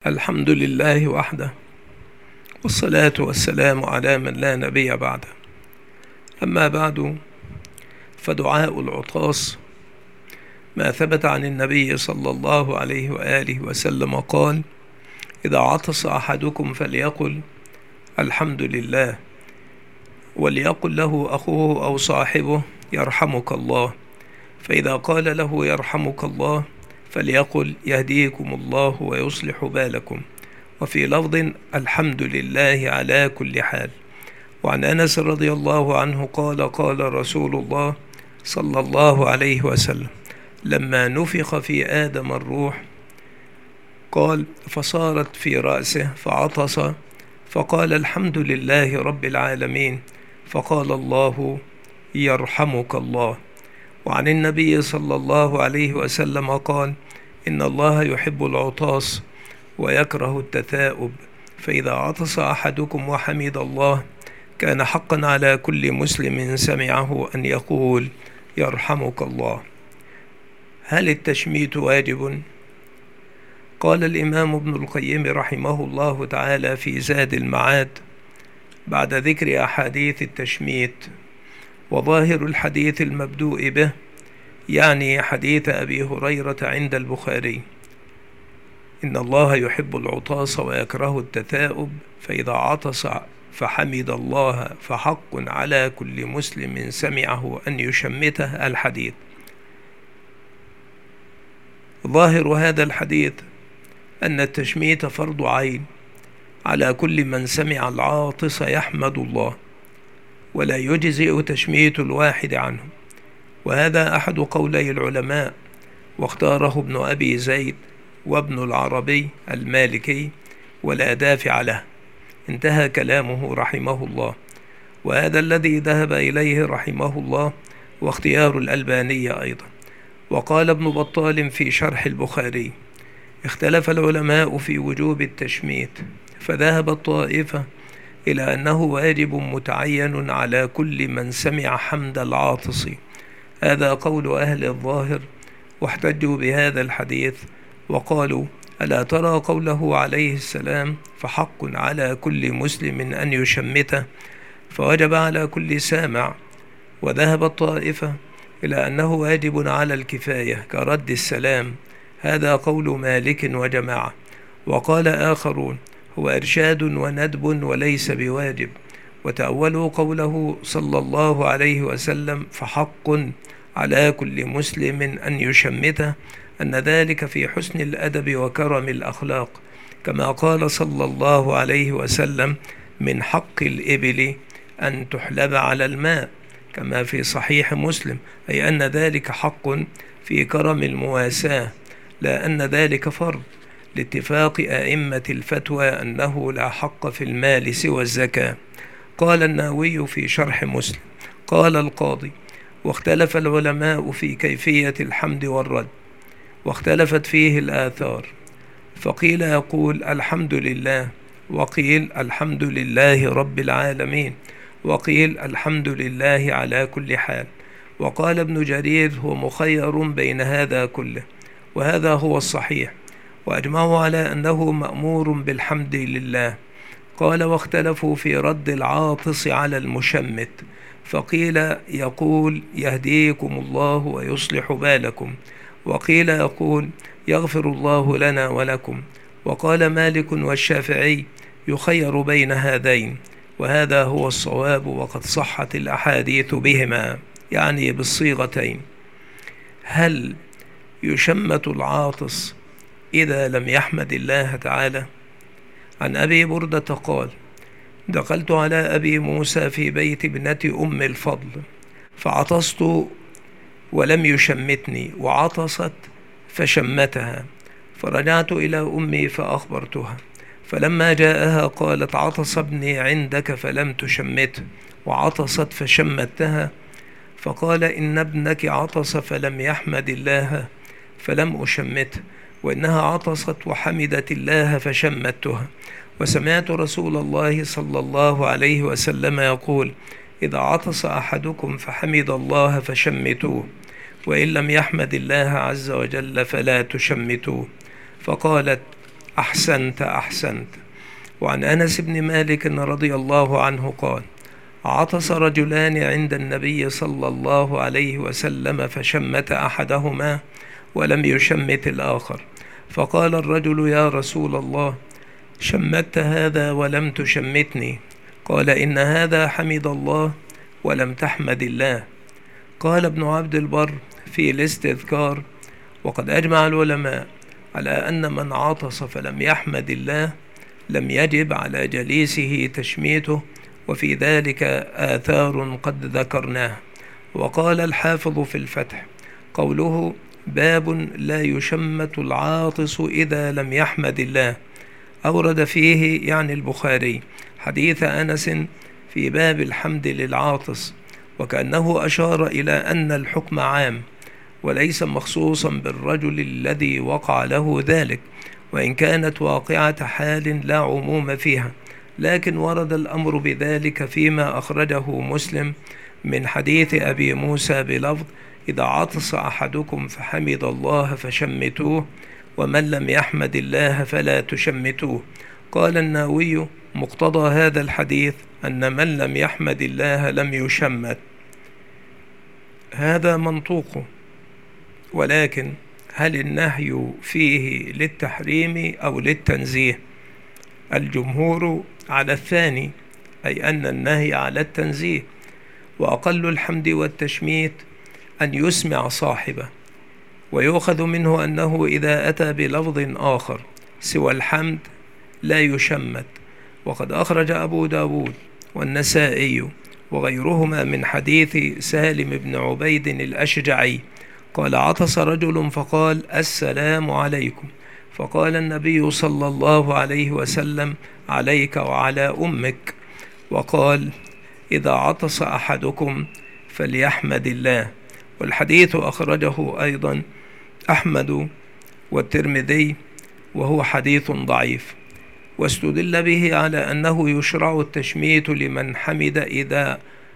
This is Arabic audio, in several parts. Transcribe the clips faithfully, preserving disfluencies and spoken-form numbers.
الحمد لله وحده، والصلاة والسلام على من لا نبي بعده. أما بعد، فدعاء العطاس ما ثبت عن النبي صلى الله عليه وآله وسلم قال: إذا عطس أحدكم فليقل الحمد لله، وليقل له أخوه أو صاحبه يرحمك الله، فإذا قال له يرحمك الله فليقل يهديكم الله ويصلح بالكم، وفي لفظ الحمد لله على كل حال. وعن أنس رضي الله عنه قال: قال رسول الله صلى الله عليه وسلم: لما نفخ في آدم الروح قال فصارت في رأسه فعطس فقال الحمد لله رب العالمين، فقال الله يرحمك الله. وعن النبي صلى الله عليه وسلم قال: إن الله يحب العطاس ويكره التثاؤب، فإذا عطس أحدكم وحمد الله كان حقا على كل مسلم سمعه أن يقول يرحمك الله. هل التشميت واجب؟ قال الإمام ابن القيم رحمه الله تعالى في زاد المعاد بعد ذكر أحاديث التشميت: وظاهر الحديث المبدوء به، يعني حديث أبي هريرة عند البخاري، إن الله يحب العطاس ويكره التثاؤب، فإذا عطس فحمد الله فحق على كل مسلم سمعه أن يشمته. الحديث ظاهر هذا الحديث أن التشميت فرض عين على كل من سمع العاطس يحمد الله، ولا يجزئ تشميت الواحد عنه، وهذا أحد قولي العلماء، واختاره ابن أبي زيد وابن العربي المالكي، ولا دافع له. انتهى كلامه رحمه الله، وهذا الذي ذهب إليه رحمه الله واختيار الألباني أيضا. وقال ابن بطال في شرح البخاري: اختلف العلماء في وجوب التشميت، فذهب الطائفة إلى أنه واجب متعين على كل من سمع حمد العاطس، هذا قول أهل الظاهر، واحتجوا بهذا الحديث وقالوا: ألا ترى قوله عليه السلام فحق على كل مسلم أن يشمته، فوجب على كل سامع. وذهب الطائفة إلى أنه واجب على الكفاية كرد السلام، هذا قول مالك وجماعة. وقال آخرون: هو إرشاد وندب وليس بواجب. وتأولوا قوله صلى الله عليه وسلم فحق على كل مسلم أن يشمته أن ذلك في حسن الأدب وكرم الأخلاق، كما قال صلى الله عليه وسلم: من حق الإبل أن تحلب على الماء، كما في صحيح مسلم، أي أن ذلك حق في كرم المواساة، لا أن ذلك فرض، لاتفاق أئمة الفتوى أنه لا حق في المال سوى الزكاة. قال النووي في شرح مسلم: قال القاضي: واختلف العلماء في كيفية الحمد والرد، واختلفت فيه الآثار، فقيل يقول الحمد لله، وقيل الحمد لله رب العالمين، وقيل الحمد لله على كل حال. وقال ابن جرير: هو مخير بين هذا كله، وهذا هو الصحيح، وأجمعوا على أنه مأمور بالحمد لله. قال: واختلفوا في رد العاطس على المشمت، فقيل يقول يهديكم الله ويصلح بالكم، وقيل يقول يغفر الله لنا ولكم. وقال مالك والشافعي: يخير بين هذين، وهذا هو الصواب، وقد صحت الأحاديث بهما، يعني بالصيغتين. هل يشمت العاطس إذا لم يحمد الله تعالى؟ عن أبي بردة قال: دخلت على أبي موسى في بيت ابنة أم الفضل، فعطست ولم يشمتني، وعطست فشمتها، فرجعت إلى أمي فأخبرتها، فلما جاءها قالت: عطس ابني عندك فلم تشمته، وعطست فشمتها، فقال: إن ابنك عطس فلم يحمد الله فلم أشمته، وإنها عطست وحمدت الله فشمتها. وسمعت رسول الله صلى الله عليه وسلم يقول: إذا عطس أحدكم فحمد الله فشمتوه، وإن لم يحمد الله عز وجل فلا تشمتوه. فقالت: أحسنت أحسنت. وعن أنس بن مالك رضي الله عنه قال: عطس رجلان عند النبي صلى الله عليه وسلم فشمت أحدهما ولم يشمت الآخر، فقال الرجل: يا رسول الله، شمت هذا ولم تشمتني. قال: إن هذا حمد الله ولم تحمد الله. قال ابن عبد البر في الاستذكار: وقد أجمع العلماء على أن من عطس فلم يحمد الله لم يجب على جليسه تشميته، وفي ذلك آثار قد ذكرناها. وقال الحافظ في الفتح: قوله باب لا يشمت العاطس إذا لم يحمد الله، أورد فيه يعني البخاري حديث أنس في باب الحمد للعاطس، وكأنه أشار إلى أن الحكم عام وليس مخصوصا بالرجل الذي وقع له ذلك، وإن كانت واقعة حال لا عموم فيها، لكن ورد الأمر بذلك فيما أخرجه مسلم من حديث أبي موسى بلفظ: إذا عطس أحدكم فحمد الله فشمتوه، ومن لم يحمد الله فلا تشمتوه. قال النووي: مقتضى هذا الحديث أن من لم يحمد الله لم يشمت. هذا منطوقه، ولكن هل النهي فيه للتحريم أو للتنزيه؟ الجمهور على الثاني، أي أن النهي على التنزيه، وأقل الحمد والتشميت أن يسمع صاحبه، ويؤخذ منه أنه إذا أتى بلفظ آخر سوى الحمد لا يشمت. وقد أخرج أبو داود والنسائي وغيرهما من حديث سالم بن عبيد الأشجعي قال: عطس رجل فقال: السلام عليكم، فقال النبي صلى الله عليه وسلم: عليك وعلى أمك. وقال: إذا عطس أحدكم فليحمد الله. والحديث أخرجه أيضا أحمد والترمذي، وهو حديث ضعيف، واستدل به على أنه يشرع التشميت لمن حمد إذا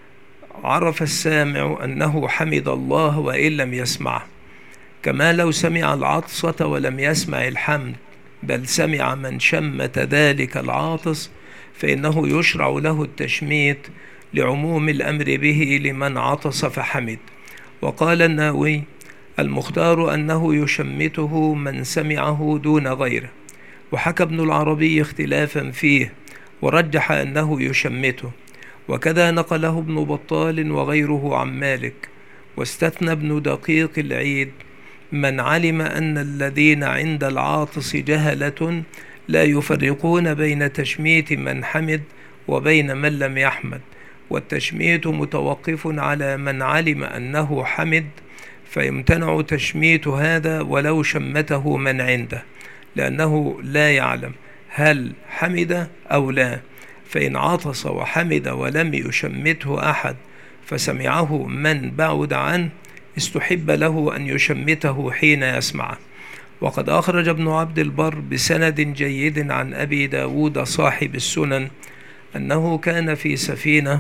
عرف السامع أنه حمد الله وإن لم يسمعه، كما لو سمع العطسة ولم يسمع الحمد بل سمع من شمت ذلك العاطس، فإنه يشرع له التشميت لعموم الأمر به لمن عطس فحمد. وقال النووي: المختار أنه يشمته من سمعه دون غيره. وحكى ابن العربي اختلافا فيه ورجح أنه يشمته، وكذا نقله ابن بطال وغيره عن مالك. واستثنى ابن دقيق العيد من علم أن الذين عند العاطس جهلة لا يفرقون بين تشميت من حمد وبين من لم يحمد، والتشميت متوقف على من علم أنه حمد، فيمتنع تشميت هذا ولو شمته من عنده، لأنه لا يعلم هل حمد أو لا. فإن عطس وحمد ولم يشمته أحد فسمعه من بعد عنه استحب له أن يشمته حين يسمعه. وقد أخرج ابن عبد البر بسند جيد عن أبي داود صاحب السنن أنه كان في سفينة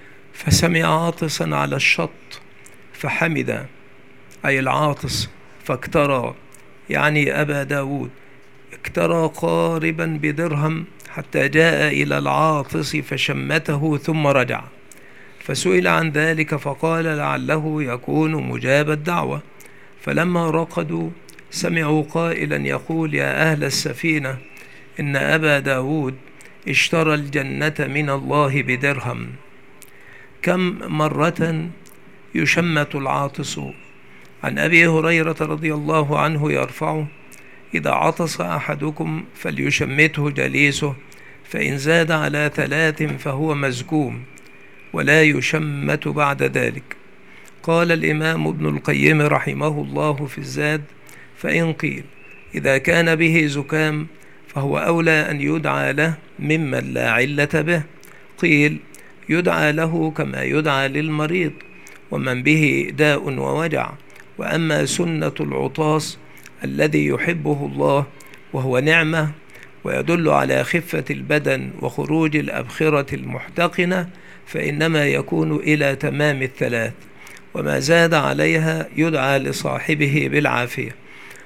فسمع عاطسا على الشط فحمد، أي العاطس، فاكترى، يعني أبا داود، اكترى قاربا بدرهم حتى جاء إلى العاطس فشمته ثم رجع، فسئل عن ذلك فقال لعله يكون مجاب الدعوة. فلما رقدوا سمعوا قائلا يقول: يا أهل السفينة، إن أبا داود اشترى الجنة من الله بدرهم. كم مرة يشمت العاطس؟ عن أبي هريرة رضي الله عنه يرفعه: إذا عطس أحدكم فليشمته جليسه، فإن زاد على ثلاث فهو مزكوم، ولا يشمت بعد ذلك. قال الإمام ابن القيم رحمه الله في الزاد: فإن قيل إذا كان به زكام فهو أولى أن يدعى له ممن لا علة به، قيل يدعى له كما يدعى للمريض ومن به داء ووجع. وأما سنة العطاس الذي يحبه الله وهو نعمة ويدل على خفة البدن وخروج الأبخرة المحتقنة فإنما يكون إلى تمام الثلاث، وما زاد عليها يدعى لصاحبه بالعافية.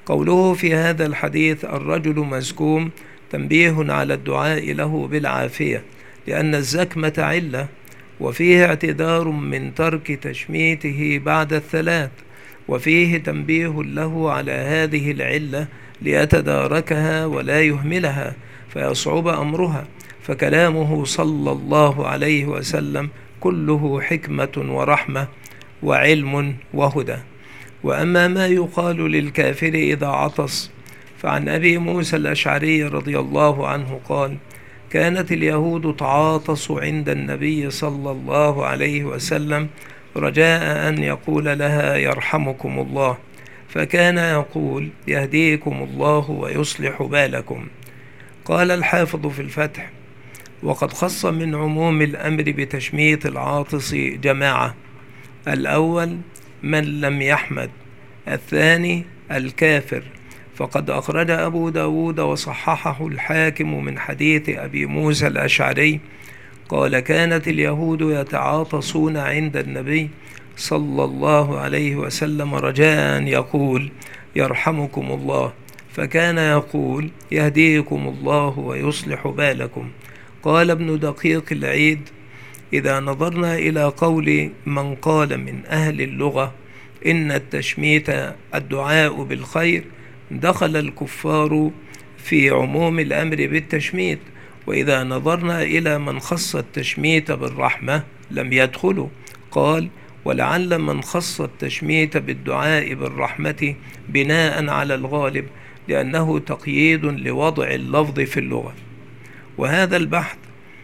قوله في هذا الحديث الرجل مزكوم تنبيه على الدعاء له بالعافية، لأن الزكمة علة، وفيه اعتذار من ترك تشميته بعد الثلاث، وفيه تنبيه له على هذه العلة ليتداركها ولا يهملها فيصعب أمرها، فكلامه صلى الله عليه وسلم كله حكمة ورحمة وعلم وهدى. وأما ما يقال للكافر إذا عطس، فعن أبي موسى الأشعري رضي الله عنه قال: كانت اليهود تعاطس عند النبي صلى الله عليه وسلم رجاء أن يقول لها يرحمكم الله، فكان يقول يهديكم الله ويصلح بالكم. قال الحافظ في الفتح: وقد خص من عموم الأمر بتشميت العاطس جماعة: الأول من لم يحمد، الثاني الكافر. فقد أخرج أبو داود وصححه الحاكم من حديث أبي موسى الأشعري قال: كانت اليهود يتعاطسون عند النبي صلى الله عليه وسلم رجاء أن يقول يرحمكم الله، فكان يقول يهديكم الله ويصلح بالكم. قال ابن دقيق العيد: إذا نظرنا إلى قول من قال من أهل اللغة إن التشميت الدعاء بالخير، دخل الكفار في عموم الأمر بالتشميت، وإذا نظرنا إلى من خص التشميت بالرحمة لم يدخلوا. قال: ولعل من خص التشميت بالدعاء بالرحمة بناء على الغالب، لأنه تقييد لوضع اللفظ في اللغة. وهذا البحث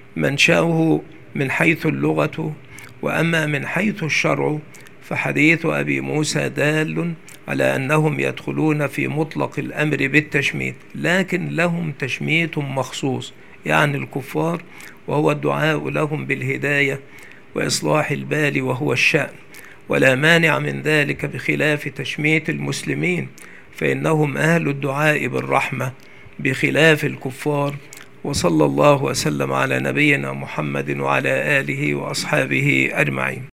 منشأه من حيث اللغة، وأما من حيث الشرع فحديث أبي موسى دال على أنهم يدخلون في مطلق الأمر بالتشميت، لكن لهم تشميت مخصوص يعني الكفار، وهو الدعاء لهم بالهداية وإصلاح البال وهو الشأن، ولا مانع من ذلك بخلاف تشميت المسلمين، فإنهم أهل الدعاء بالرحمة بخلاف الكفار. وصلى الله وسلم على نبينا محمد وعلى آله وأصحابه أجمعين.